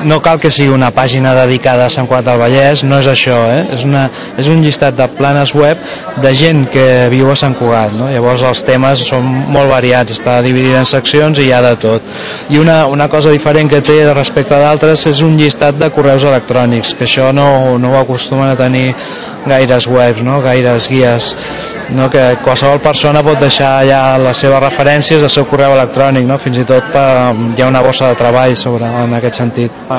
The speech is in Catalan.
no cal que sigui una pàgina dedicada a Sant Cugat del Vallès, no és això, és un llistat de planes web de gent que viu a Sant Cugat, no? Llavors els temes són molt variats, està dividit en seccions i hi ha de tot. I una cosa diferent que té respecte a d'altres és un llistat de correus electrònics, que això no ho acostumen a tenir gaires webs, no? Gaires guies, no? Que qualsevol persona pot deixar allà les seves referències, el seu correu electrònic, no? Fins i tot hi ha una bossa de treball en aquest sentit.